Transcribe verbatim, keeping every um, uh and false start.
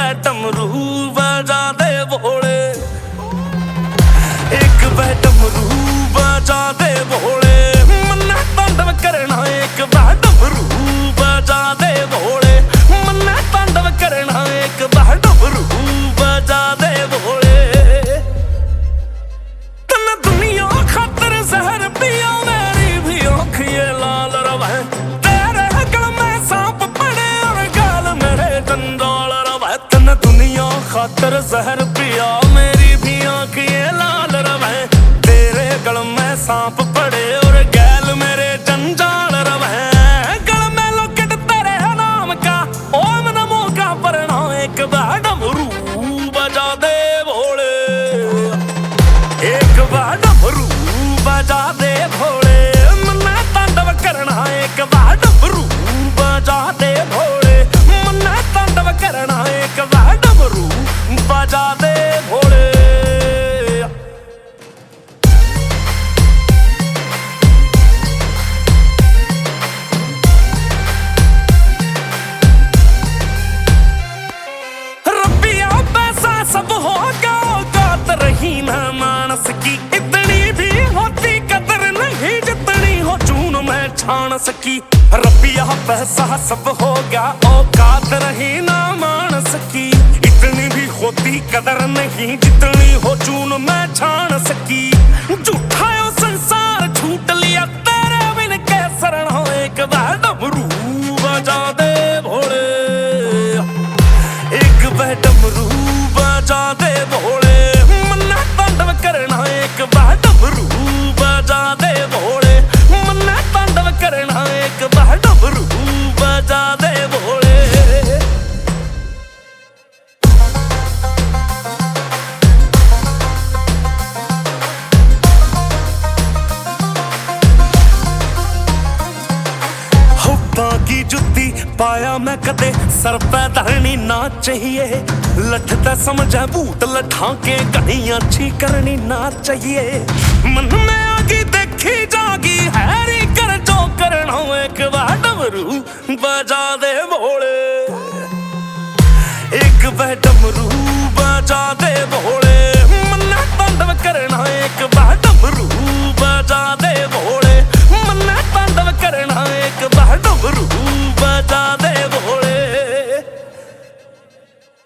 वह डमरू बजा दे भोले, एक वह डमरू बजा दे भोले, मन्ना तांडव करना एक वह डमरू बजा दे भोले, मन्ना तांडव करना एक वह डमरू बजा दे भोले। तन दुनिया खातर जहर पिया मेरी भी आँख ये लाल रवे, तेरे गल में सांप पड़े और गाल मेरे जंजाल रवे। तन दुनिया खातर जहर पिया मेरी भी आँख ये लाल रवे, तेरे गल में सांप पड़े और गैल मेरे जंजाल रवे। गल में लोकेट तेरे नाम का ओम नमो का पढ़ना एक वह डमरू बजा दे भोले, एक वह डमरू बजा दे भोले, मन्ना तांडव करना एक वह डमरू बजा दे भोले, मन्ना तांडव करना एक वह डमरू बजा दे भोले। रब्बिया पैसा सब होगा औकात रही ना मानस की, इतनी भी होती कदर नहीं जितनी हो चून में छान सकी। रब्बिया पैसा सब होगा औकात रही ना मानस की, इतनी भी होती कदर नहीं जितनी हो चून में छान सकी। झूठा यो संसार छूट लिया तेरे बिन के शरण हो एक वह डमरू बजा दे भोले, एक वह डमरू बजा दे भोले, मन्ना तांडव करना एक वह डमरू बजा दे भोले, मन्ना तांडव करना एक वह डमरू बजा दे भोले। की जुत्ती पाया मैं कदे सर पे धरनी ना चाहिए, लठता समझे बूट लठा के घनी अच्छी करनी ना चाहिए। मन में आगी देखी जागी हैरी कर जो करना एक वह डमरू बजा दे भोले, एक वह डमरू